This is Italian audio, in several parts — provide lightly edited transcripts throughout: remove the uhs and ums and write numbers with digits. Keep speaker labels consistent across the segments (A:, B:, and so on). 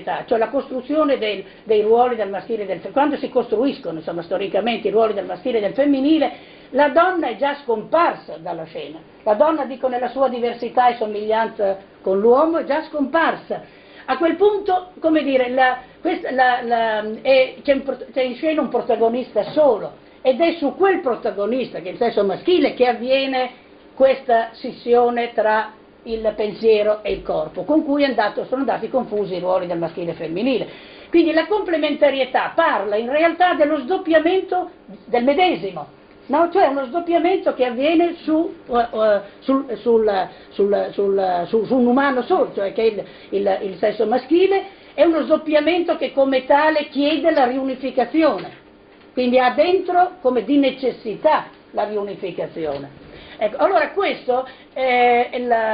A: cioè la costruzione dei ruoli del maschile e del femminile. Quando si costruiscono, insomma, storicamente i ruoli del maschile e del femminile, la donna è già scomparsa dalla scena. La donna, dico, nella sua diversità e somiglianza con l'uomo, è già scomparsa. A quel punto, come dire, c'è in scena un protagonista solo, ed è su quel protagonista, che è il sesso maschile, che avviene questa scissione tra il pensiero e il corpo, con cui sono andati confusi i ruoli del maschile e femminile. Quindi la complementarietà parla in realtà dello sdoppiamento del medesimo, no? Cioè uno sdoppiamento che avviene su un umano solo, cioè che è il sesso maschile, è uno sdoppiamento che come tale chiede la riunificazione, quindi ha dentro come di necessità la riunificazione. Ecco, allora questo è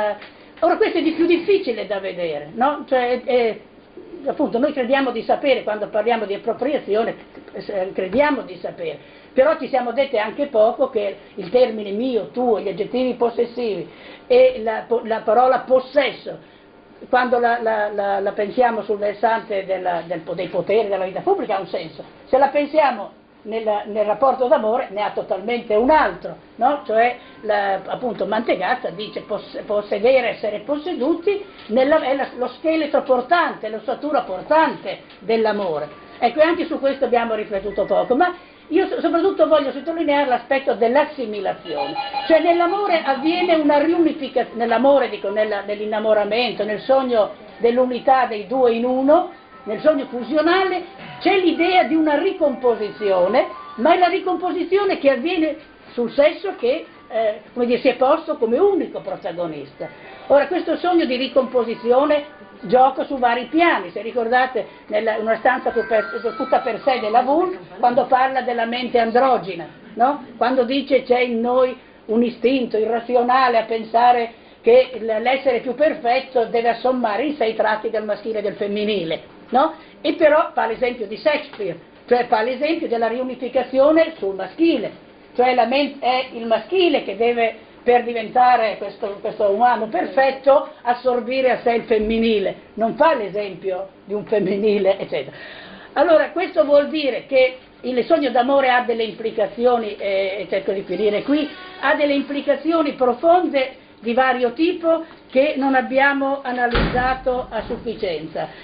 A: di più difficile da vedere, no? Cioè, appunto noi crediamo di sapere, quando parliamo di appropriazione, crediamo di sapere, però ci siamo detti anche poco che il termine mio, tuo, gli aggettivi possessivi e la parola possesso, quando la pensiamo sul versante dei poteri della vita pubblica ha un senso, se la pensiamo nel rapporto d'amore ne ha totalmente un altro, no? Cioè appunto Mantegazza dice possedere, essere posseduti è lo scheletro portante, l'ossatura portante dell'amore. Ecco, anche su questo abbiamo riflettuto poco, ma io soprattutto voglio sottolineare l'aspetto dell'assimilazione, cioè nell'amore avviene una riunificazione, nell'amore dico, nell'innamoramento, nel sogno dell'unità dei due in uno, nel sogno fusionale c'è l'idea di una ricomposizione, ma è la ricomposizione che avviene sul sesso che come dire, si è posto come unico protagonista. Ora questo sogno di ricomposizione gioca su vari piani, se ricordate una stanza tutta per sé della Woolf, quando parla della mente androgina, no? Quando dice c'è in noi un istinto irrazionale a pensare che l'essere più perfetto deve assommare in sé i tratti del maschile e del femminile, no? E però fa l'esempio di Shakespeare, cioè fa l'esempio della riunificazione sul maschile, cioè è il maschile che deve, per diventare questo umano perfetto, assorbire a sé il femminile, non fa l'esempio di un femminile, eccetera. Allora questo vuol dire che il sogno d'amore ha delle implicazioni, cerco di finire qui, ha delle implicazioni profonde di vario tipo che non abbiamo analizzato a sufficienza.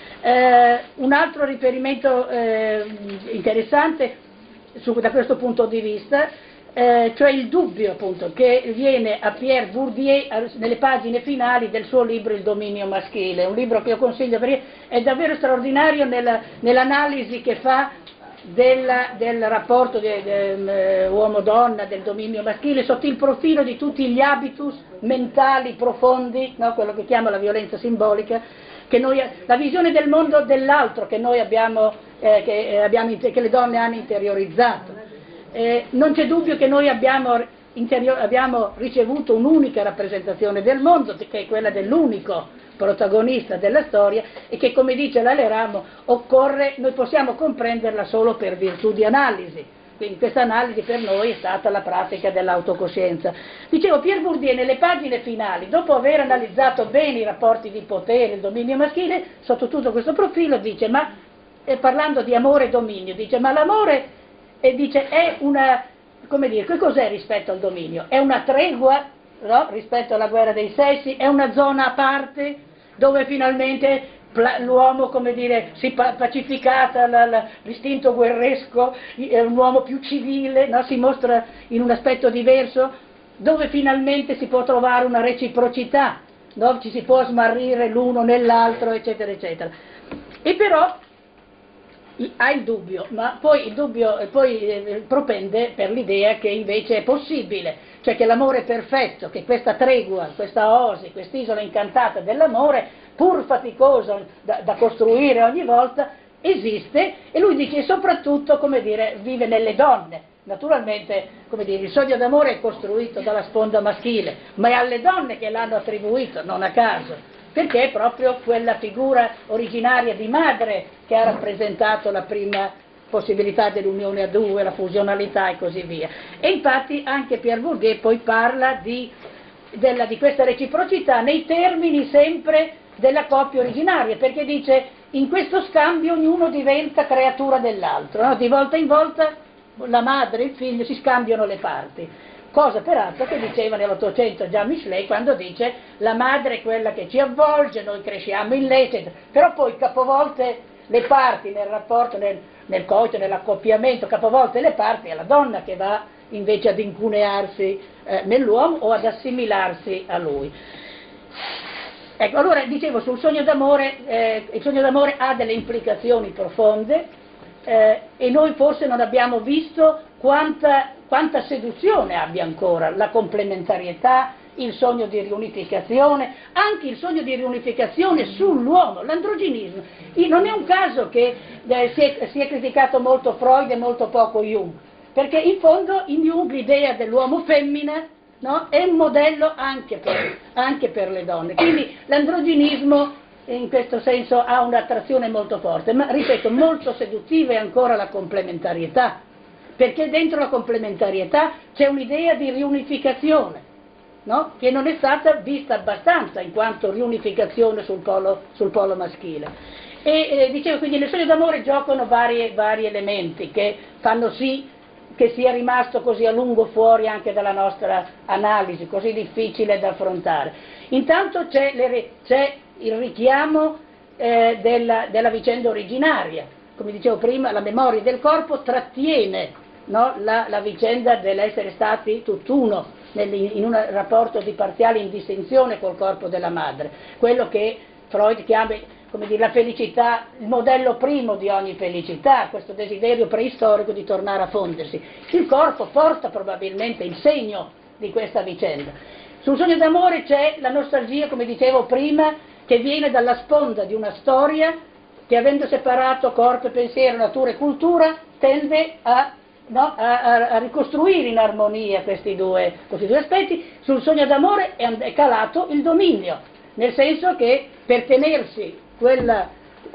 A: Un altro riferimento interessante da questo punto di vista, cioè il dubbio appunto che viene a Pierre Bourdieu nelle pagine finali del suo libro Il dominio maschile, un libro che io consiglio perché è davvero straordinario nell'analisi che fa del rapporto uomo-donna, del dominio maschile, sotto il profilo di tutti gli habitus mentali profondi, no? Quello che chiama la violenza simbolica, la visione del mondo dell'altro che noi che le donne hanno interiorizzato. Non c'è dubbio che noi abbiamo ricevuto un'unica rappresentazione del mondo, che è quella dell'unico protagonista della storia, e che, come dice l'Aleramo, noi possiamo comprenderla solo per virtù di analisi. Quindi questa analisi per noi è stata la pratica dell'autocoscienza. Dicevo, Pierre Bourdieu nelle pagine finali, dopo aver analizzato bene i rapporti di potere, il dominio maschile, sotto tutto questo profilo dice, parlando di amore e dominio, dice, ma l'amore è una, come dire, che cos'è rispetto al dominio? È una tregua, no? Rispetto alla guerra dei sessi, è una zona a parte dove finalmente l'uomo, come dire, si pacificata l'istinto guerresco, è un uomo più civile, no? Si mostra in un aspetto diverso, dove finalmente si può trovare una reciprocità, no? Ci si può smarrire l'uno nell'altro, eccetera, eccetera. E però ha il dubbio, ma poi il dubbio propende per l'idea che invece è possibile, cioè che l'amore perfetto, che questa tregua, questa oasi, quest'isola incantata dell'amore, pur faticoso da costruire ogni volta, esiste, e lui dice soprattutto, come dire, vive nelle donne. Naturalmente, come dire, il sogno d'amore è costruito dalla sponda maschile, ma è alle donne che l'hanno attribuito, non a caso, perché è proprio quella figura originaria di madre che ha rappresentato la prima possibilità dell'unione a due, la fusionalità e così via. E infatti anche Pierre Bourdieu poi parla di questa reciprocità nei termini sempre della coppia originaria, perché dice in questo scambio ognuno diventa creatura dell'altro, no? Di volta in volta la madre e il figlio si scambiano le parti, cosa peraltro che diceva nell'Ottocento già Michelet quando dice la madre è quella che ci avvolge, noi cresciamo in lei, eccetera. Però poi capovolte le parti nel rapporto, nel coito, nell'accoppiamento, capovolte le parti è la donna che va invece ad incunearsi nell'uomo o ad assimilarsi a lui. Ecco, allora dicevo sul sogno d'amore, il sogno d'amore ha delle implicazioni profonde e noi forse non abbiamo visto quanta seduzione abbia ancora la complementarietà, il sogno di riunificazione, anche il sogno di riunificazione sull'uomo, l'androginismo. Non è un caso che si è criticato molto Freud e molto poco Jung, perché in fondo in Jung l'idea dell'uomo femmina, no, è un modello anche per le donne, quindi l'androginismo in questo senso ha un'attrazione molto forte, ma ripeto, molto seduttiva è ancora la complementarietà, perché dentro la complementarietà c'è un'idea di riunificazione, no? Che non è stata vista abbastanza in quanto riunificazione sul polo maschile. E dicevo, quindi nel sogno d'amore giocano vari elementi che fanno sì che sia rimasto così a lungo fuori anche dalla nostra analisi, così difficile da affrontare. Intanto c'è il richiamo della vicenda originaria, come dicevo prima, la memoria del corpo trattiene, no, la vicenda dell'essere stati tutt'uno in un rapporto di parziale indistinzione col corpo della madre, quello che Freud chiama, come dire, la felicità, il modello primo di ogni felicità, questo desiderio preistorico di tornare a fondersi. Il corpo porta probabilmente il segno di questa vicenda. Sul sogno d'amore c'è la nostalgia, come dicevo prima, che viene dalla sponda di una storia che, avendo separato corpo e pensiero, natura e cultura, tende a ricostruire in armonia questi due aspetti. Sul sogno d'amore è calato il dominio, nel senso che per tenersi quella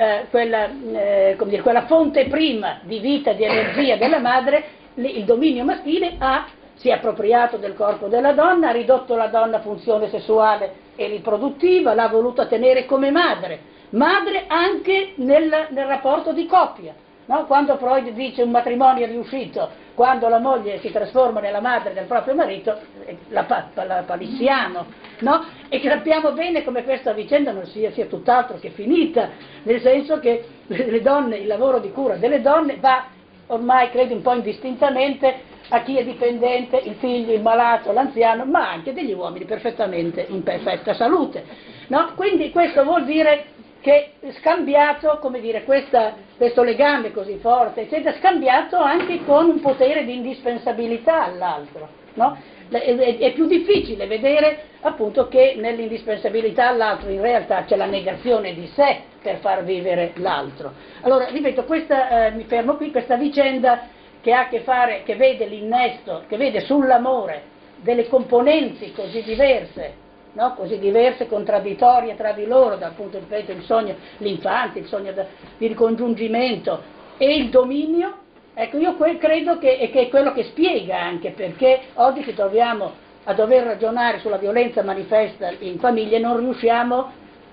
A: fonte prima di vita, di energia della madre, il dominio maschile si è appropriato del corpo della donna, ha ridotto la donna a funzione sessuale e riproduttiva, l'ha voluta tenere come madre anche nel rapporto di coppia, no? Quando Freud dice un matrimonio è riuscito quando la moglie si trasforma nella madre del proprio marito, la palissiamo, no? E sappiamo bene come questa vicenda non sia tutt'altro che finita, nel senso che le donne, il lavoro di cura delle donne va ormai, credo, un po' indistintamente a chi è dipendente, il figlio, il malato, l'anziano, ma anche degli uomini perfettamente in perfetta salute, no? Quindi questo vuol dire che scambiato, come dire, questo legame così forte, eccetera, scambiato anche con un potere di indispensabilità all'altro, no? È più difficile vedere appunto che nell'indispensabilità all'altro in realtà c'è la negazione di sé per far vivere l'altro. Allora, ripeto, mi fermo qui, questa vicenda che ha a che fare, che vede l'innesto, che vede sull'amore delle componenti così diverse, no? Così diverse, contraddittorie tra di loro, dal punto di vista del sogno, l'infanzia, il sogno di ricongiungimento e il dominio. Ecco, io credo che è quello che spiega anche perché oggi ci troviamo a dover ragionare sulla violenza manifesta in famiglia e non riusciamo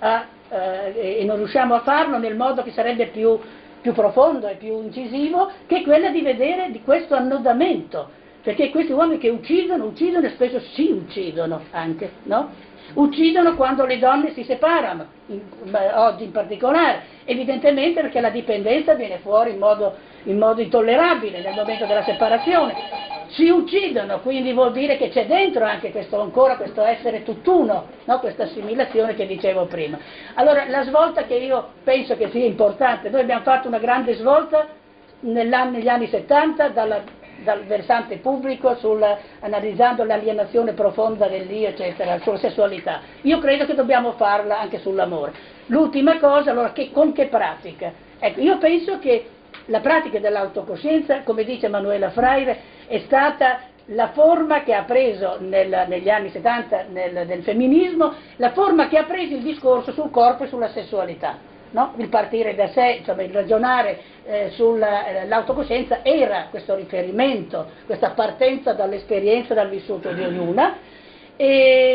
A: a farlo nel modo che sarebbe più profondo e più incisivo, che è quella di vedere di questo annodamento, perché questi uomini che uccidono e spesso si uccidono anche, no? Uccidono quando le donne si separano, oggi in particolare, evidentemente perché la dipendenza viene fuori in modo intollerabile nel momento della separazione. Si uccidono, quindi vuol dire che c'è dentro anche questo essere tutt'uno, no? Questa assimilazione che dicevo prima. Allora, la svolta che io penso che sia importante, noi abbiamo fatto una grande svolta negli anni 70 dal versante pubblico analizzando l'alienazione profonda dell'io, eccetera, sulla sessualità. Io credo che dobbiamo farla anche sull'amore. L'ultima cosa, allora, con che pratica? Ecco, io penso che la pratica dell'autocoscienza, come dice Manuela Freire, è stata la forma che ha preso negli anni 70 del femminismo, la forma che ha preso il discorso sul corpo e sulla sessualità, no? Il partire da sé, insomma, il ragionare sull'autocoscienza era questo riferimento, questa partenza dall'esperienza, dal vissuto di ognuna, e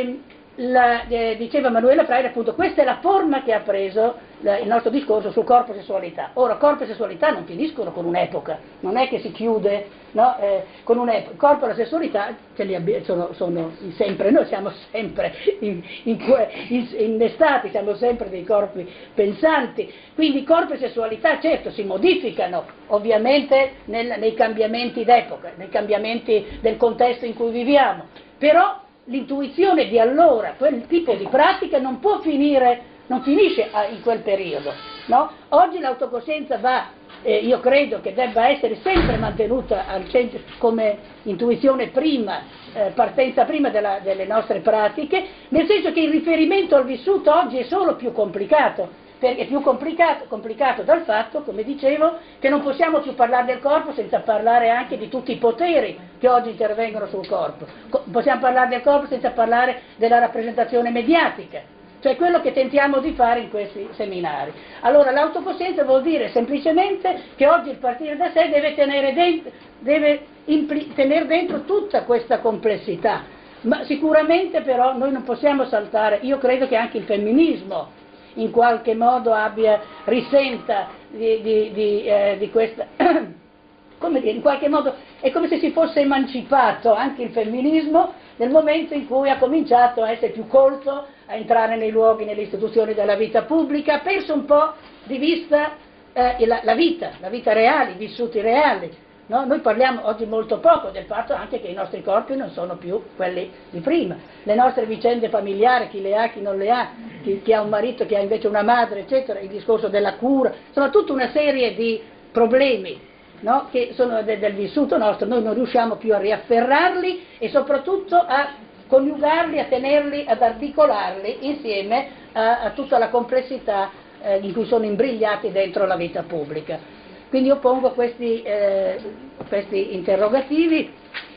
A: diceva Manuela Freire, appunto, questa è la forma che ha preso il nostro discorso sul corpo e sessualità. Ora, corpo e sessualità non finiscono con un'epoca, non è che si chiude, no, con un'epoca. Il corpo e la sessualità sono sempre, noi siamo sempre innestati, siamo sempre dei corpi pensanti, quindi corpo e sessualità certo si modificano ovviamente nei cambiamenti d'epoca, nei cambiamenti del contesto in cui viviamo, però l'intuizione di allora, quel tipo di pratica non può finire, non finisce in quel periodo, no? Oggi l'autocoscienza io credo che debba essere sempre mantenuta al centro come intuizione prima, partenza prima delle nostre pratiche, nel senso che il riferimento al vissuto oggi è solo più complicato, perché è più complicato dal fatto, come dicevo, che non possiamo più parlare del corpo senza parlare anche di tutti i poteri che oggi intervengono sul corpo. Possiamo parlare del corpo senza parlare della rappresentazione mediatica, cioè quello che tentiamo di fare in questi seminari. Allora l'autocoscienza vuol dire semplicemente che oggi il partire da sé deve tenere dentro tutta questa complessità, ma sicuramente però noi non possiamo saltare, io credo che anche il femminismo in qualche modo risenta di questa, come dire, in qualche modo è come se si fosse emancipato anche il femminismo nel momento in cui ha cominciato a essere più colto, a entrare nei luoghi, nelle istituzioni della vita pubblica, ha perso un po' di vista la vita reale, i vissuti reali. No? Noi parliamo oggi molto poco del fatto anche che i nostri corpi non sono più quelli di prima, le nostre vicende familiari, chi le ha, chi non le ha, chi ha un marito, chi ha invece una madre, eccetera, il discorso della cura, insomma tutta una serie di problemi, no? Che sono del vissuto nostro, noi non riusciamo più a riafferrarli e soprattutto a coniugarli, a tenerli, ad articolarli insieme a tutta la complessità in cui sono imbrigliati dentro la vita pubblica. Quindi io pongo questi interrogativi.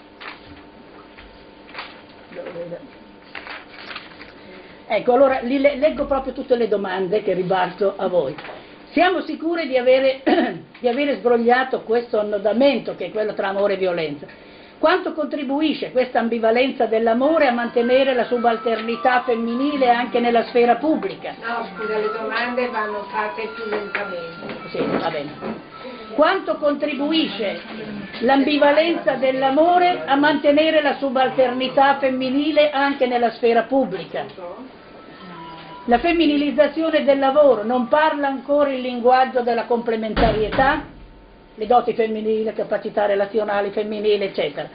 A: Ecco, allora leggo proprio tutte le domande che ribalto a voi. Siamo sicuri di avere sbrogliato questo annodamento che è quello tra amore e violenza? Quanto contribuisce questa ambivalenza dell'amore a mantenere la subalternità femminile anche nella sfera pubblica?
B: No, scusa, le domande vanno fatte più lentamente.
A: Sì, va bene. Quanto contribuisce l'ambivalenza dell'amore a mantenere la subalternità femminile anche nella sfera pubblica? La femminilizzazione del lavoro non parla ancora il linguaggio della complementarietà? Le doti femminili, le capacità relazionali femminili, eccetera.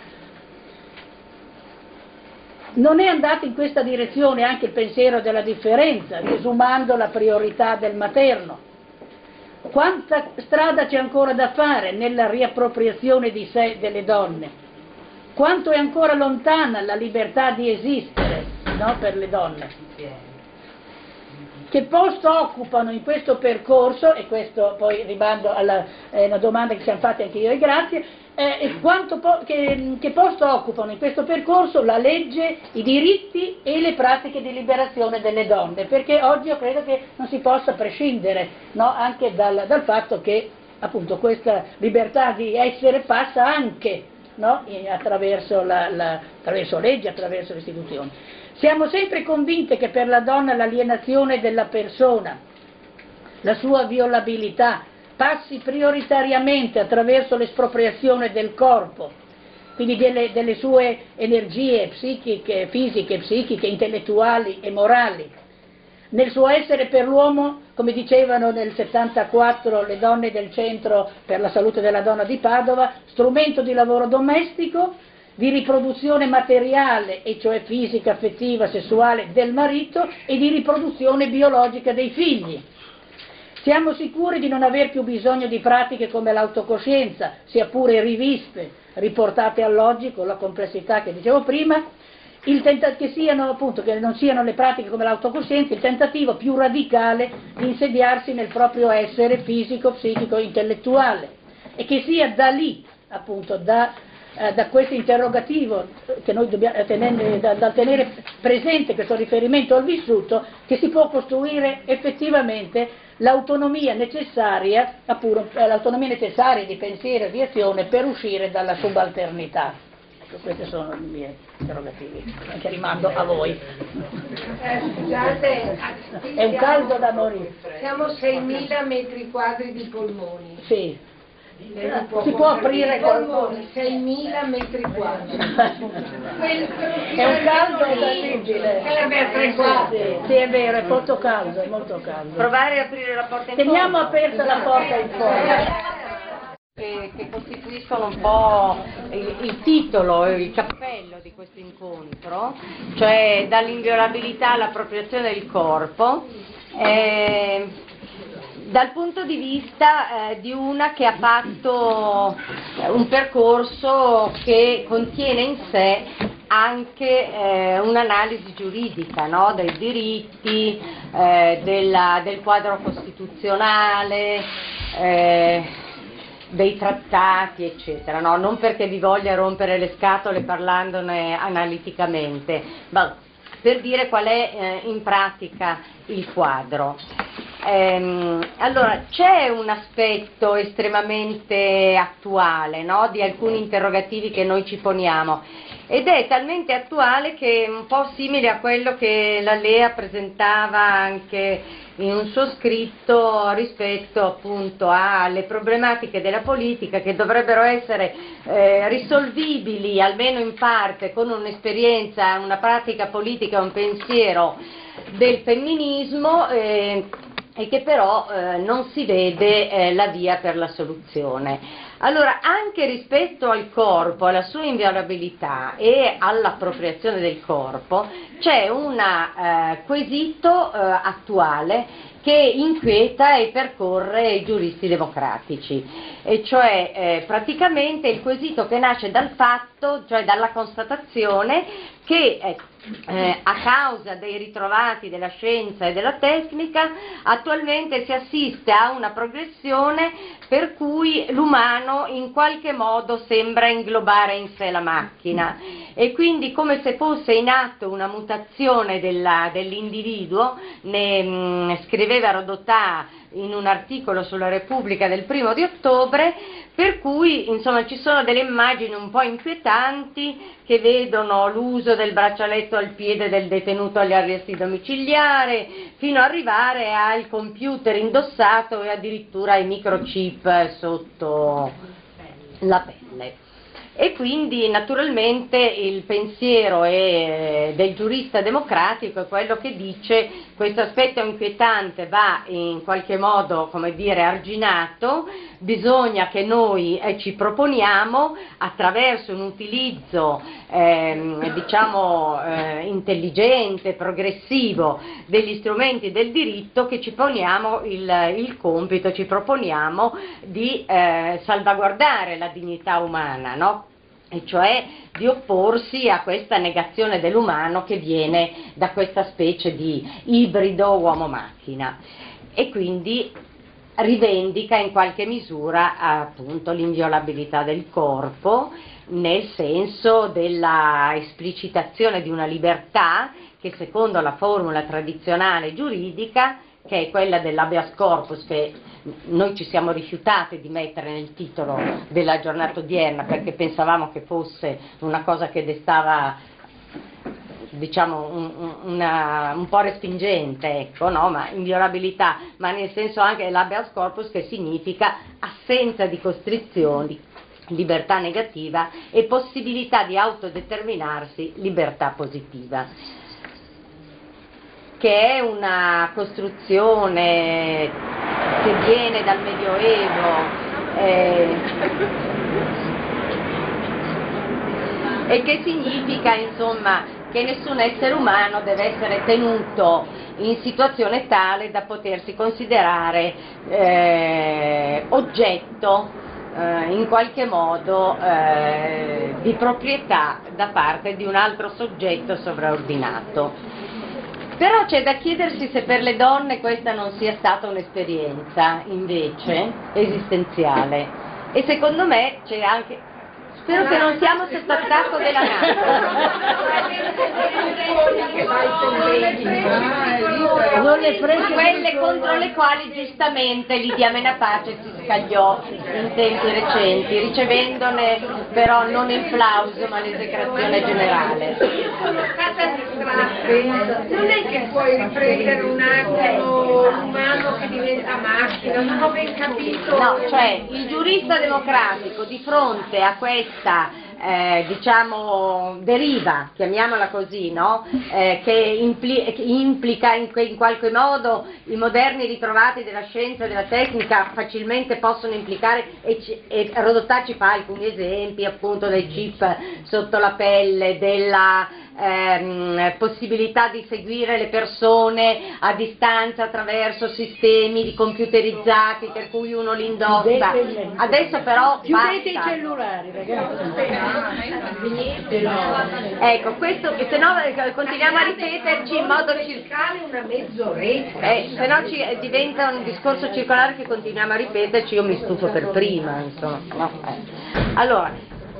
A: Non è andato in questa direzione anche il pensiero della differenza, riesumando la priorità del materno? Quanta strada c'è ancora da fare nella riappropriazione di sé delle donne? Quanto è ancora lontana la libertà di esistere, no, per le donne? Che posto occupano in questo percorso, e questo poi ribando alla una domanda che ci hanno fatte anche io e grazie, che posto occupano in questo percorso la legge, i diritti e le pratiche di liberazione delle donne, perché oggi io credo che non si possa prescindere, no, anche dal fatto che appunto questa libertà di essere passa anche, no, attraverso leggi, attraverso le istituzioni. Siamo sempre convinte che per la donna l'alienazione della persona, la sua violabilità, passi prioritariamente attraverso l'espropriazione del corpo, quindi delle sue energie psichiche, fisiche, psichiche, intellettuali e morali. Nel suo essere per l'uomo, come dicevano nel 74 le donne del Centro per la Salute della Donna di Padova, strumento di lavoro domestico, di riproduzione materiale, e cioè fisica, affettiva, sessuale del marito, e di riproduzione biologica dei figli. Siamo sicuri di non aver più bisogno di pratiche come l'autocoscienza, sia pure riviste, riportate all'oggi con la complessità che dicevo prima, che non siano le pratiche come l'autocoscienza il tentativo più radicale di insediarsi nel proprio essere fisico, psichico e intellettuale, e che sia da lì, appunto, da questo interrogativo che noi dobbiamo da tenere presente, questo riferimento al vissuto, che si può costruire effettivamente l'autonomia necessaria di pensiero e di azione per uscire dalla subalternità. Ecco, questi sono i miei interrogativi, che rimando a voi.
B: Scusate,
A: È un caldo da morire.
B: siamo 6.000 metri quadri di polmoni.
A: Sì.
B: Lei
A: Si può aprire
B: polmoni, 6.000 metri quadri.
A: È un caldo terribile. Sì, è vero, è molto caldo, è molto caldo.
C: Provare a aprire la porta in
A: Teniamo
C: fondo.
A: aperta la porta in fondo.
C: Che costituiscono un po' il titolo e il cappello di questo incontro, cioè dall'inviolabilità all'appropriazione del corpo, dal punto di vista di una che ha fatto un percorso che contiene in sé anche un'analisi giuridica, no? Dei diritti, del quadro costituzionale, dei trattati, eccetera, no? Non perché vi voglia rompere le scatole parlandone analiticamente, ma per dire qual è in pratica il quadro. Allora, c'è un aspetto estremamente attuale, no? Di alcuni interrogativi che noi ci poniamo, ed è talmente attuale che è un po' simile a quello che la Lea presentava anche in un suo scritto rispetto appunto alle problematiche della politica che dovrebbero essere risolvibili almeno in parte con un'esperienza, una pratica politica, un pensiero del femminismo, e che però non si vede la via per la soluzione. Allora, anche rispetto al corpo, alla sua inviolabilità e all'appropriazione del corpo, c'è un quesito attuale che inquieta e percorre i giuristi democratici, e cioè praticamente il quesito che nasce dal fatto, cioè dalla constatazione che a causa dei ritrovati della scienza e della tecnica attualmente si assiste a una progressione per cui l'umano in qualche modo sembra inglobare in sé la macchina, e quindi come se fosse in atto una mutazione dell'individuo. Ne scriveva Rodotà in un articolo sulla Repubblica del 1° di ottobre, per cui insomma ci sono delle immagini un po' inquietanti che vedono l'uso del braccialetto al piede del detenuto agli arresti domiciliari, fino ad arrivare al computer indossato e addirittura ai microchip sotto la pelle. E quindi naturalmente il pensiero del giurista democratico è quello che dice: questo aspetto inquietante va in qualche modo, come dire, arginato, bisogna che noi ci proponiamo, attraverso un utilizzo intelligente, progressivo degli strumenti del diritto, che ci poniamo il compito, ci proponiamo di salvaguardare la dignità umana, no? E cioè di opporsi a questa negazione dell'umano che viene da questa specie di ibrido uomo-macchina, e quindi rivendica in qualche misura appunto l'inviolabilità del corpo, nel senso della esplicitazione di una libertà che, secondo la formula tradizionale giuridica, che è quella dell'habeas corpus, che noi ci siamo rifiutati di mettere nel titolo della giornata odierna perché pensavamo che fosse una cosa che destava, diciamo, un po' respingente, ecco, no? Ma inviolabilità, ma nel senso anche dell'habeas corpus, che significa assenza di costrizioni, libertà negativa, e possibilità di autodeterminarsi, libertà positiva, che è una costruzione che viene dal Medioevo e che significa, insomma, che nessun essere umano deve essere tenuto in situazione tale da potersi considerare oggetto in qualche modo di proprietà da parte di un altro soggetto sovraordinato. Però c'è da chiedersi se per le donne questa non sia stata un'esperienza invece esistenziale, e secondo me c'è anche Spero che non siamo sotto attacco della
A: Non le frega
C: quelle contro le quali giustamente Lidia Menapace si scagliò in tempi recenti, ricevendone però non il plauso ma l'esecrazione generale.
B: Sono stata distratta, non è che puoi riprendere un attimo umano che diventa macchina, non ho ben capito.
C: No, cioè il giurista democratico di fronte a questa diciamo deriva, chiamiamola così, no? Che implica in qualche modo i moderni ritrovati della scienza e della tecnica facilmente possono implicare e Rodotà ci fa alcuni esempi appunto dei chip sotto la pelle, della possibilità di seguire le persone a distanza attraverso sistemi computerizzati per cui uno li indossa. Adesso però
A: chiudete
C: basta.
A: i cellulari, ragazzi.
C: Ecco, questo, se no continuiamo a ripeterci in modo circolare
B: Una mezz'oretta.
C: se no diventa un discorso circolare che continuiamo a ripeterci, io mi stufo per prima, insomma. No? Allora,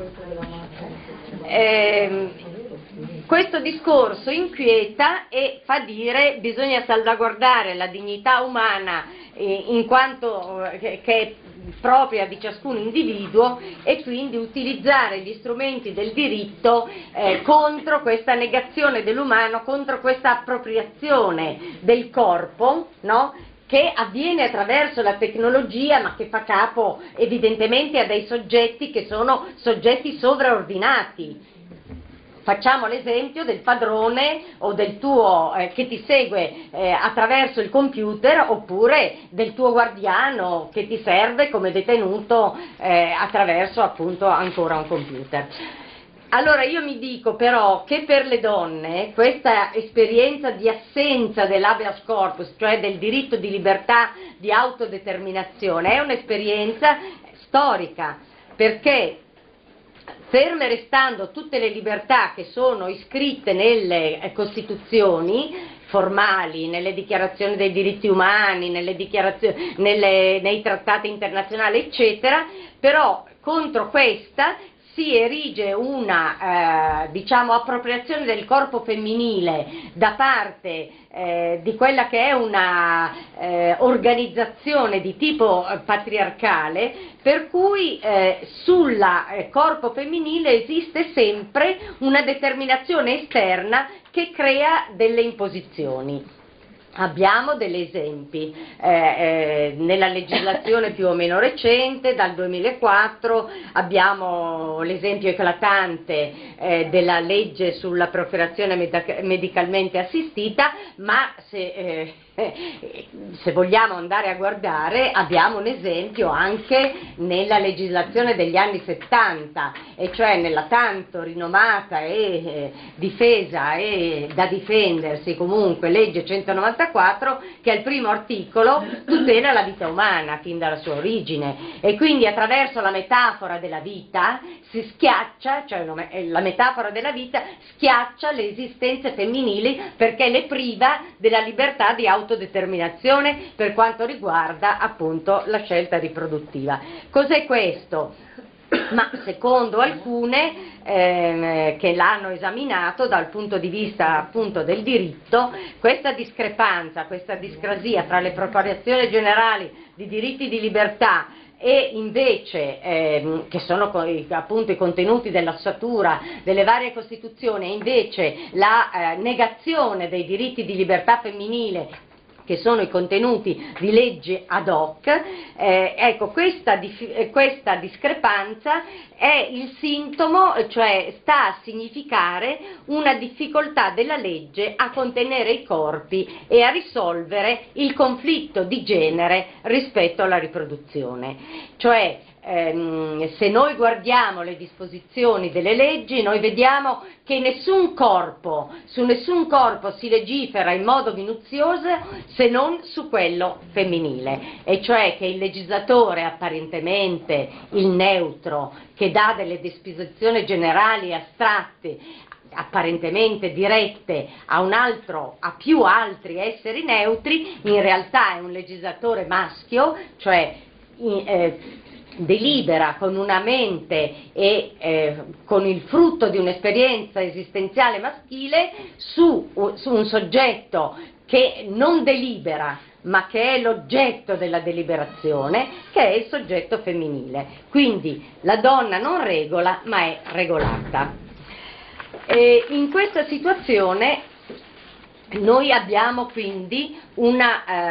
C: questo discorso inquieta e fa dire che bisogna salvaguardare la dignità umana in quanto che è propria di ciascun individuo e quindi utilizzare gli strumenti del diritto contro questa negazione dell'umano, contro questa appropriazione del corpo, no? Che avviene attraverso la tecnologia ma che fa capo evidentemente a dei soggetti che sono soggetti sovraordinati. Facciamo l'esempio del padrone o del tuo che ti segue attraverso il computer oppure del tuo guardiano che ti serve come detenuto attraverso appunto ancora un computer. Allora io mi dico però che per le donne questa esperienza di assenza dell'habeas corpus, cioè del diritto di libertà di autodeterminazione, è un'esperienza storica, perché ferme restando tutte le libertà che sono iscritte nelle Costituzioni formali, nelle dichiarazioni dei diritti umani, nei trattati internazionali, eccetera, però contro questa si erige una diciamo appropriazione del corpo femminile da parte di quella che è una organizzazione di tipo patriarcale, per cui sul corpo femminile esiste sempre una determinazione esterna che crea delle imposizioni. Abbiamo degli esempi nella legislazione più o meno recente, dal 2004 abbiamo l'esempio eclatante della legge sulla procreazione medicalmente assistita, ma se vogliamo andare a guardare abbiamo un esempio anche nella legislazione degli anni 70, e cioè nella tanto rinomata e difesa e da difendersi comunque legge 194, che al primo articolo tutela la vita umana fin dalla sua origine, e quindi attraverso la metafora della vita si schiaccia, cioè la metafora della vita schiaccia le esistenze femminili perché le priva della libertà di autodeterminazione per quanto riguarda appunto la scelta riproduttiva. Cos'è questo? Ma secondo alcune che l'hanno esaminato dal punto di vista appunto del diritto, questa discrepanza, questa discrasia fra le proclamazioni generali di diritti di libertà e invece che sono appunto i contenuti dell'ossatura delle varie Costituzioni, e invece la negazione dei diritti di libertà femminile che sono i contenuti di legge ad hoc, ecco, questa discrepanza è il sintomo, cioè sta a significare una difficoltà della legge a contenere i corpi e a risolvere il conflitto di genere rispetto alla riproduzione. Cioè, se noi guardiamo le disposizioni delle leggi, noi vediamo che su nessun corpo si legifera in modo minuzioso se non su quello femminile, e cioè che il legislatore apparentemente il neutro, che dà delle disposizioni generali astratte apparentemente dirette a più altri esseri neutri, in realtà è un legislatore maschio, cioè delibera con una mente e con il frutto di un'esperienza esistenziale maschile su un soggetto che non delibera ma che è l'oggetto della deliberazione, che è il soggetto femminile. Quindi la donna non regola ma è regolata. E in questa situazione noi abbiamo quindi un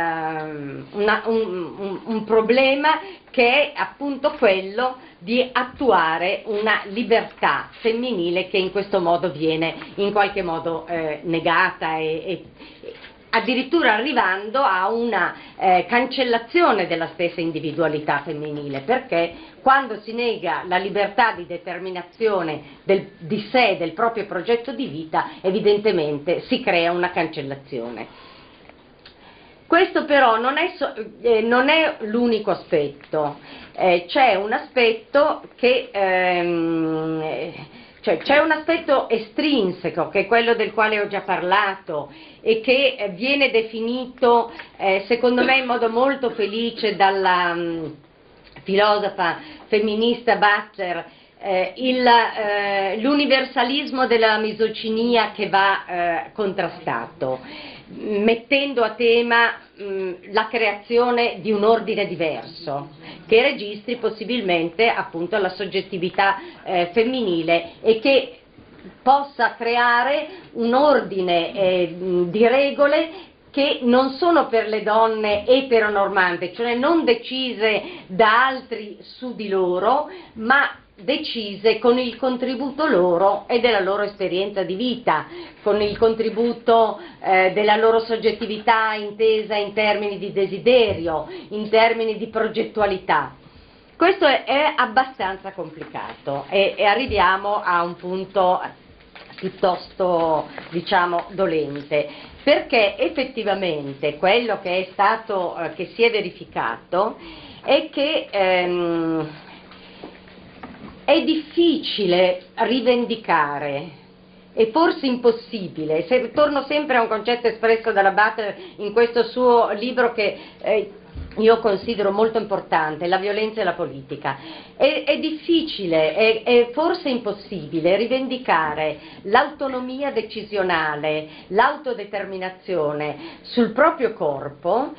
C: problema che è appunto quello di attuare una libertà femminile che in questo modo viene in qualche modo negata e addirittura arrivando a una cancellazione della stessa individualità femminile, perché quando si nega la libertà di determinazione di sé, del proprio progetto di vita, evidentemente si crea una cancellazione. Questo però non è l'unico aspetto, c'è un aspetto che c'è un aspetto estrinseco, che è quello del quale ho già parlato e che viene definito, secondo me in modo molto felice, dalla filosofa femminista Butler, l'universalismo della misoginia che va contrastato, mettendo a tema la creazione di un ordine diverso che registri possibilmente appunto la soggettività femminile e che possa creare un ordine di regole che non sono per le donne eteronormate, cioè non decise da altri su di loro, ma decise con il contributo loro e della loro esperienza di vita, con il contributo della loro soggettività intesa in termini di desiderio, in termini di progettualità. Questo è abbastanza complicato e arriviamo a un punto piuttosto, diciamo, dolente, perché effettivamente quello che è stato, che si è verificato è che è difficile rivendicare, è forse impossibile, torno sempre a un concetto espresso dalla Butler in questo suo libro che io considero molto importante, La violenza e la politica. È difficile, è forse impossibile rivendicare l'autonomia decisionale, l'autodeterminazione sul proprio corpo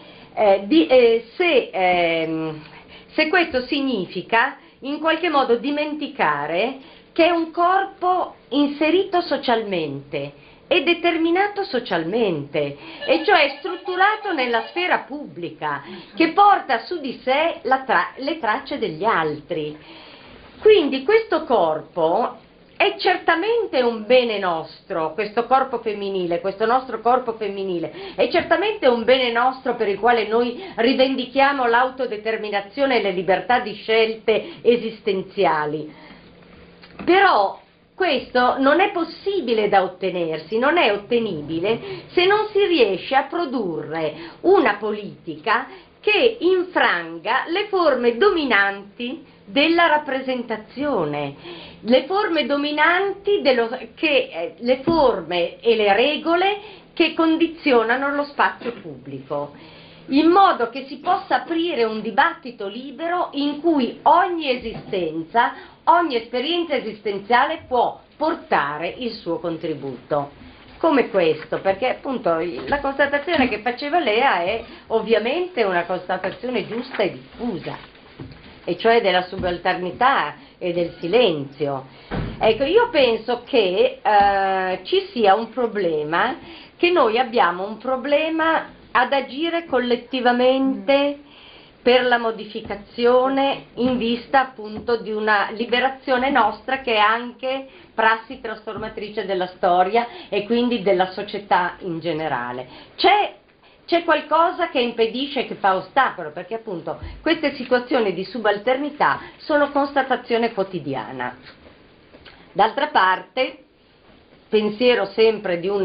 C: se questo significa in qualche modo dimenticare che è un corpo inserito socialmente e determinato socialmente, e cioè strutturato nella sfera pubblica, che porta su di sé le tracce degli altri. Quindi questo corpo è certamente un bene nostro, questo corpo femminile, questo nostro corpo femminile, è certamente un bene nostro per il quale noi rivendichiamo l'autodeterminazione e le libertà di scelte esistenziali. Però questo non è possibile da ottenersi, non è ottenibile se non si riesce a produrre una politica che infranga le forme dominanti della rappresentazione, le forme dominanti, le forme e le regole che condizionano lo spazio pubblico, in modo che si possa aprire un dibattito libero in cui ogni esistenza, ogni esperienza esistenziale può portare il suo contributo. Come questo, perché appunto la constatazione che faceva Lea è ovviamente una constatazione giusta e diffusa, e cioè della subalternità e del silenzio. Ecco, io penso che ci sia un problema, che noi abbiamo un problema ad agire collettivamente per la modificazione in vista appunto di una liberazione nostra che è anche prassi trasformatrice della storia e quindi della società in generale. C'è qualcosa che impedisce, che fa ostacolo, perché appunto queste situazioni di subalternità sono constatazione quotidiana. D'altra parte, pensiero sempre di una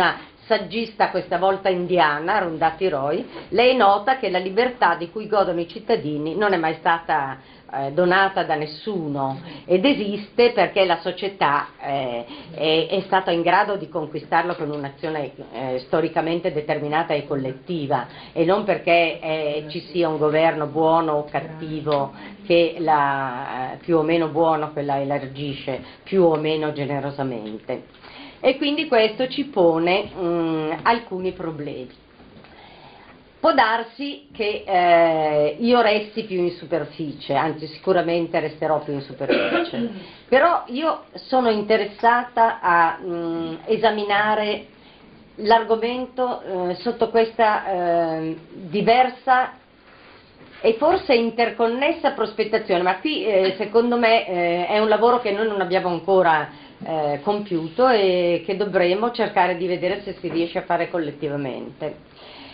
C: saggista questa volta indiana, Arundhati Roy, lei nota che la libertà di cui godono i cittadini non è mai stata donata da nessuno ed esiste perché la società è stata in grado di conquistarlo con un'azione storicamente determinata e collettiva, e non perché ci sia un governo buono o cattivo che più o meno buono che la elargisce più o meno generosamente. E quindi questo ci pone alcuni problemi. Può darsi che io resti più in superficie, anzi sicuramente resterò più in superficie, però io sono interessata a esaminare l'argomento sotto questa diversa e forse interconnessa prospettazione, ma qui secondo me è un lavoro che noi non abbiamo ancora compiuto e che dovremo cercare di vedere se si riesce a fare collettivamente.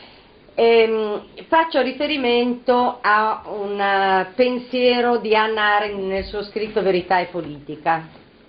C: Faccio riferimento a un pensiero di Hannah Arendt nel suo scritto Verità e politica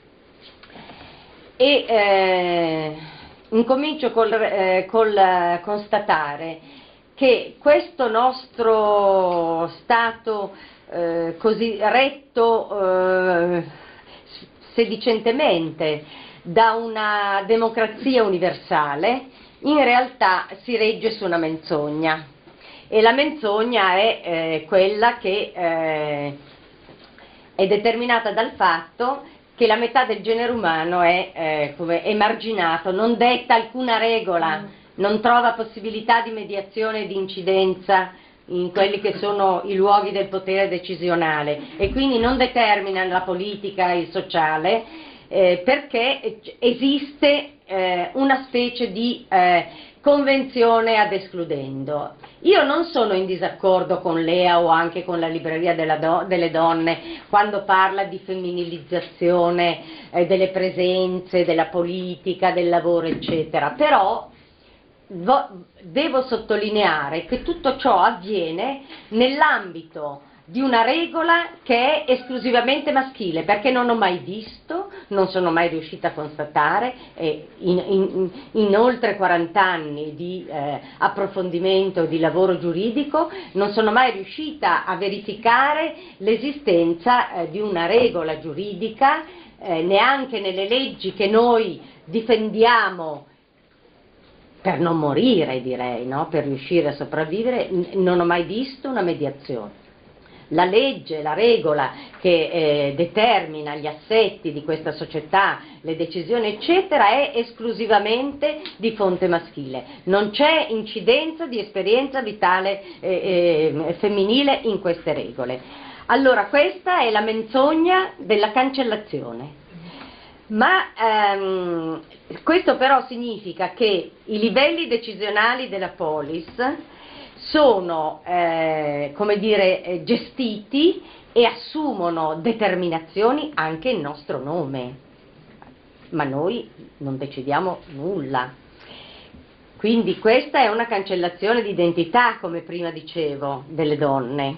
C: e incomincio col constatare che questo nostro Stato così retto sedicentemente da una democrazia universale in realtà si regge su una menzogna, e la menzogna è quella che è determinata dal fatto che la metà del genere umano è emarginato, non detta alcuna regola, non trova possibilità di mediazione e di incidenza in quelli che sono i luoghi del potere decisionale, e quindi non determina la politica e il sociale perché esiste una specie di convenzione ad escludendo. Io non sono in disaccordo con Lea o anche con la libreria delle donne quando parla di femminilizzazione delle presenze, della politica, del lavoro, eccetera, però devo sottolineare che tutto ciò avviene nell'ambito di una regola che è esclusivamente maschile, perché non ho mai visto, non sono mai riuscita a constatare, in oltre 40 anni di approfondimento di lavoro giuridico, non sono mai riuscita a verificare l'esistenza di una regola giuridica, neanche nelle leggi che noi difendiamo per non morire, direi, no? Per riuscire a sopravvivere, non ho mai visto una mediazione. La legge, la regola che determina gli assetti di questa società, le decisioni eccetera, è esclusivamente di fonte maschile, non c'è incidenza di esperienza vitale femminile in queste regole. Allora questa è la menzogna della cancellazione, ma questo però significa che i livelli decisionali della polis sono, come dire, gestiti e assumono determinazioni anche in nostro nome, ma noi non decidiamo nulla. Quindi questa è una cancellazione di identità, come prima dicevo, delle donne.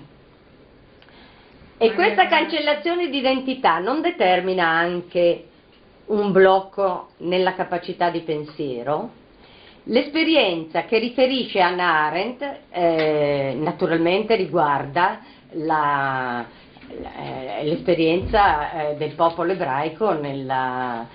C: E questa cancellazione di identità non determina anche un blocco nella capacità di pensiero? L'esperienza che riferisce Hannah Arendt naturalmente riguarda l'esperienza del popolo ebraico nel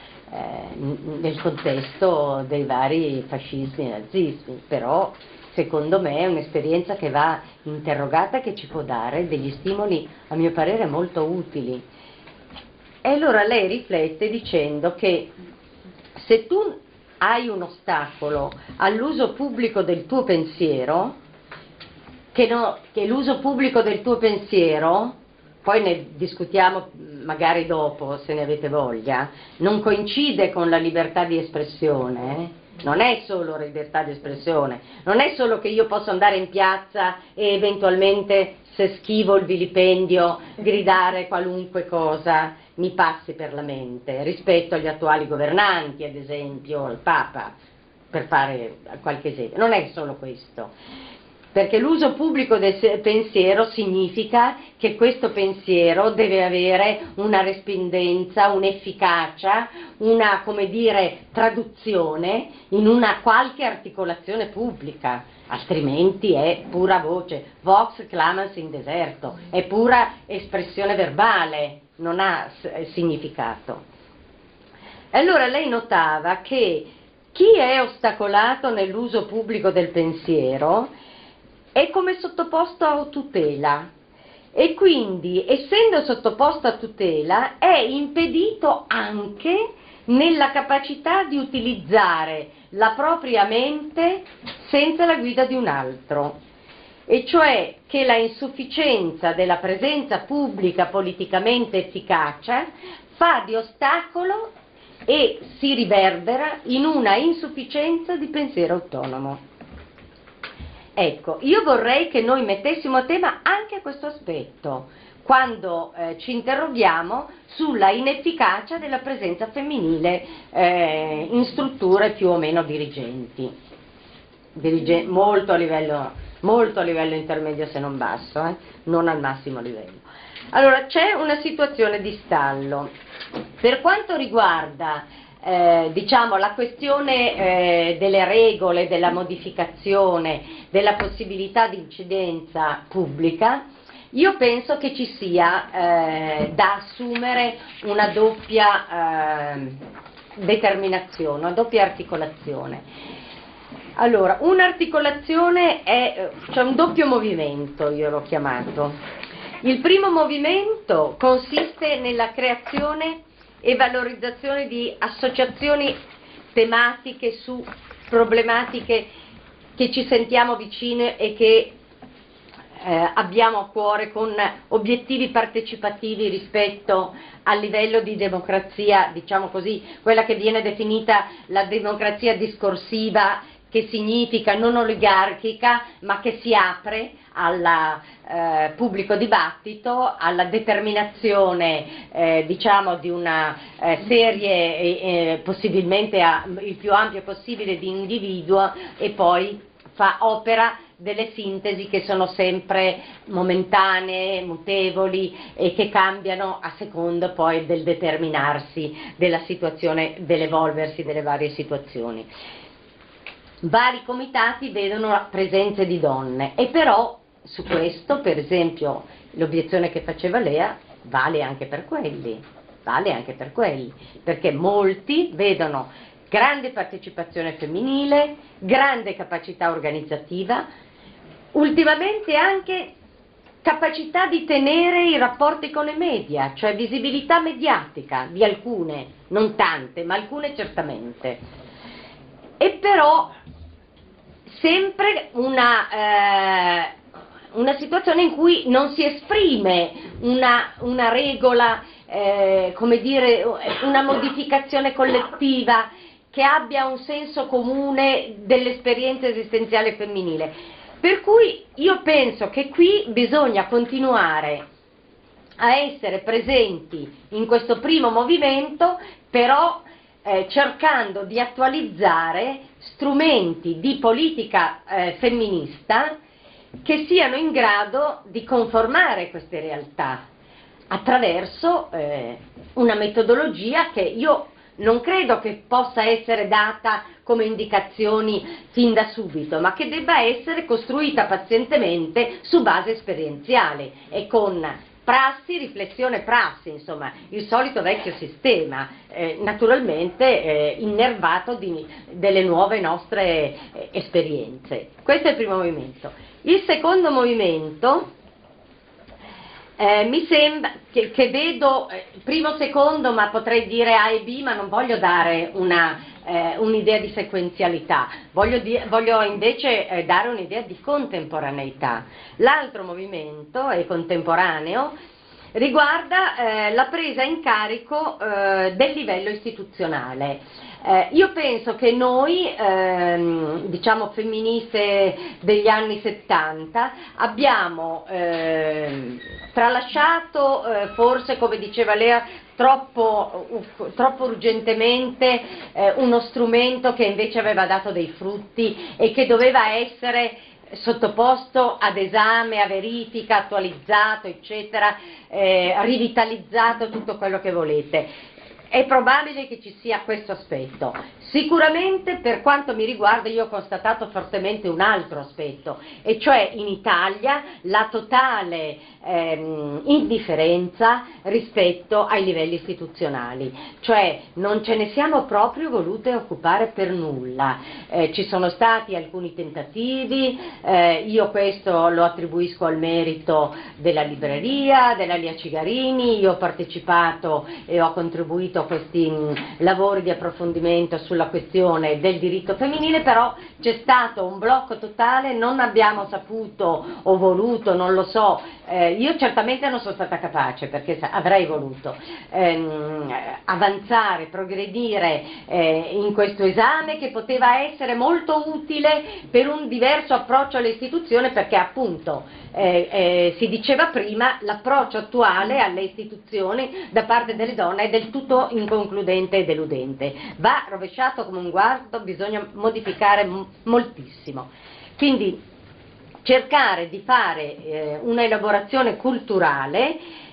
C: contesto dei vari fascismi e nazismi, però secondo me è un'esperienza che va interrogata e che ci può dare degli stimoli a mio parere molto utili. E allora lei riflette dicendo che se tu hai un ostacolo all'uso pubblico del tuo pensiero, che l'uso pubblico del tuo pensiero, poi ne discutiamo magari dopo se ne avete voglia, non coincide con la libertà di espressione, non è solo libertà di espressione, non è solo che io posso andare in piazza e eventualmente, se schivo il vilipendio, gridare qualunque cosa mi passi per la mente rispetto agli attuali governanti, ad esempio al Papa, per fare qualche esempio. Non è solo questo, perché l'uso pubblico del pensiero significa che questo pensiero deve avere una respindenza, un'efficacia, una, come dire, traduzione in una qualche articolazione pubblica, altrimenti è pura voce, vox clamans in deserto, è pura espressione verbale, non ha significato. Allora lei notava che chi è ostacolato nell'uso pubblico del pensiero è come sottoposto a tutela e quindi, essendo sottoposto a tutela, è impedito anche nella capacità di utilizzare la propria mente senza la guida di un altro, e cioè che la insufficienza della presenza pubblica politicamente efficace fa di ostacolo e si riverbera in una insufficienza di pensiero autonomo. Ecco, io vorrei che noi mettessimo a tema anche questo aspetto, quando ci interroghiamo sulla inefficacia della presenza femminile in strutture più o meno dirigenti, molto a livello intermedio se non basso, non al massimo livello. Allora, c'è una situazione di stallo. Per quanto riguarda diciamo, la questione delle regole, della modificazione, della possibilità di incidenza pubblica, io penso che ci sia da assumere una doppia determinazione, una doppia articolazione. Allora, un'articolazione è, cioè un doppio movimento, io l'ho chiamato. Il primo movimento consiste nella creazione e valorizzazione di associazioni tematiche su problematiche che ci sentiamo vicine e che abbiamo a cuore, con obiettivi partecipativi rispetto al livello di democrazia, diciamo così, quella che viene definita la democrazia discorsiva, che significa non oligarchica, ma che si apre al pubblico dibattito, alla determinazione diciamo di una serie possibilmente il più ampio possibile di individuo, e poi fa opera delle sintesi che sono sempre momentanee, mutevoli e che cambiano a seconda poi del determinarsi della situazione, dell'evolversi delle varie situazioni. Vari comitati vedono presenze di donne, e però su questo, per esempio, l'obiezione che faceva Lea vale anche per quelli, perché molti vedono grande partecipazione femminile, grande capacità organizzativa, ultimamente anche capacità di tenere i rapporti con i media, cioè visibilità mediatica di alcune, non tante, ma alcune certamente. E però sempre una situazione in cui non si esprime una regola, come dire, una modificazione collettiva che abbia un senso comune dell'esperienza esistenziale femminile. Per cui io penso che qui bisogna continuare a essere presenti in questo primo movimento, però cercando di attualizzare strumenti di politica femminista che siano in grado di conformare queste realtà attraverso una metodologia che io non credo che possa essere data come indicazioni fin da subito, ma che debba essere costruita pazientemente su base esperienziale e con prassi, riflessione, prassi, insomma, il solito vecchio sistema, naturalmente innervato delle nuove nostre esperienze. Questo è il primo movimento. Il secondo movimento mi sembra che vedo, primo, secondo, ma potrei dire A e B, ma non voglio dare un'idea di sequenzialità, voglio invece dare un'idea di contemporaneità. L'altro movimento è contemporaneo, riguarda la presa in carico del livello istituzionale. Io penso che noi, diciamo femministe degli anni 70, abbiamo tralasciato, forse come diceva Lea, troppo urgentemente uno strumento che invece aveva dato dei frutti e che doveva essere sottoposto ad esame, a verifica, attualizzato, eccetera, rivitalizzato, tutto quello che volete. È probabile che ci sia questo aspetto. Sicuramente, per quanto mi riguarda, io ho constatato fortemente un altro aspetto, e cioè in Italia la totale indifferenza rispetto ai livelli istituzionali, cioè non ce ne siamo proprio volute occupare per nulla. Ci sono stati alcuni tentativi, io questo lo attribuisco al merito della libreria, della Lia Cigarini. Io ho partecipato e ho contribuito a questi lavori di approfondimento sulla questione del diritto femminile, però c'è stato un blocco totale, non abbiamo saputo o voluto, non lo so, io certamente non sono stata capace, perché avrei voluto avanzare, progredire in questo esame, che poteva essere molto utile per un diverso approccio alle istituzioni, perché appunto si diceva prima, l'approccio attuale alle istituzioni da parte delle donne è del tutto inconcludente e deludente, va rovesciato come un guardo, bisogna modificare moltissimo. Quindi cercare di fare una elaborazione culturale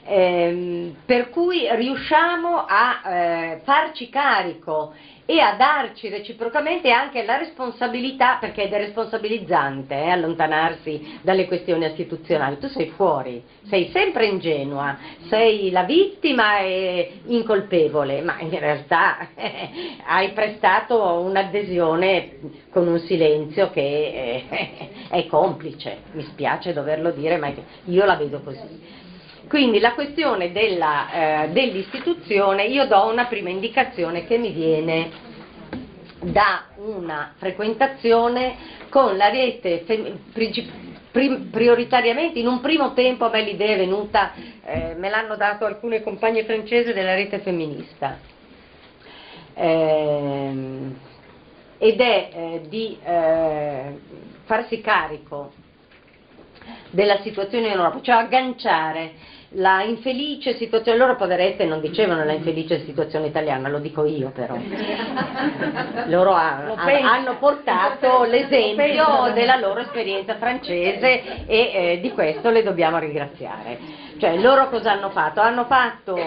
C: per cui riusciamo a farci carico e a darci reciprocamente anche la responsabilità, perché è responsabilizzante allontanarsi dalle questioni istituzionali. Tu sei fuori, sei sempre ingenua, sei la vittima e incolpevole, ma in realtà hai prestato un'adesione con un silenzio che è complice, mi spiace doverlo dire, ma io la vedo così. Quindi la questione dell'istituzione, io do una prima indicazione che mi viene da una frequentazione con la rete prioritariamente. In un primo tempo a me l'idea è venuta, me l'hanno dato alcune compagne francesi della rete femminista, ed è di farsi carico della situazione in Europa, cioè agganciare la infelice situazione. Loro poverette non dicevano la infelice situazione italiana, lo dico io però. Loro hanno portato l'esempio della loro esperienza francese e di questo le dobbiamo ringraziare. Cioè, loro cosa hanno fatto? Hanno fatto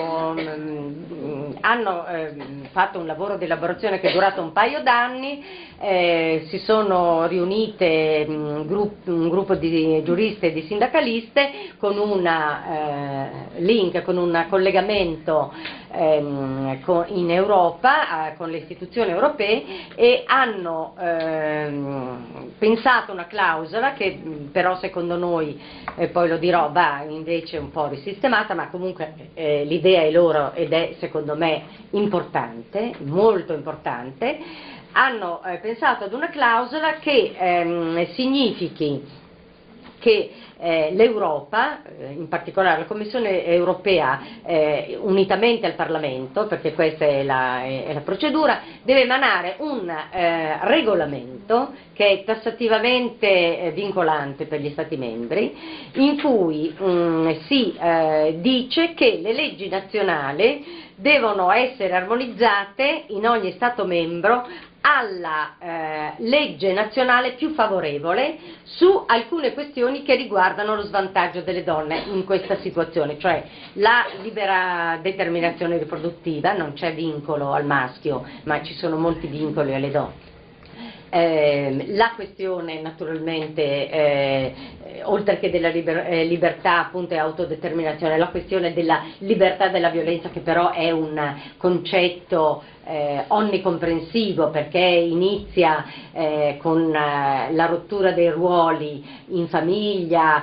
C: un lavoro di elaborazione che è durato un paio d'anni, si sono riunite un gruppo di giuriste e di sindacaliste con una link, con un collegamento in Europa, con le istituzioni europee, e hanno pensato una clausola che però secondo noi, poi lo dirò, va invece un po' risistemata, ma comunque l'idea è loro ed è secondo me importante, molto importante. Hanno pensato ad una clausola che significhi che l'Europa, in particolare la Commissione europea, unitamente al Parlamento, perché questa è la procedura, deve emanare un regolamento che è tassativamente vincolante per gli Stati membri, in cui si dice che le leggi nazionali devono essere armonizzate in ogni Stato membro alla legge nazionale più favorevole su alcune questioni che riguardano lo svantaggio delle donne in questa situazione, cioè la libera determinazione riproduttiva, non c'è vincolo al maschio, ma ci sono molti vincoli alle donne. La questione naturalmente, oltre che della libertà appunto e autodeterminazione, la questione della libertà della violenza, che però è un concetto onnicomprensivo, perché inizia con la rottura dei ruoli in famiglia,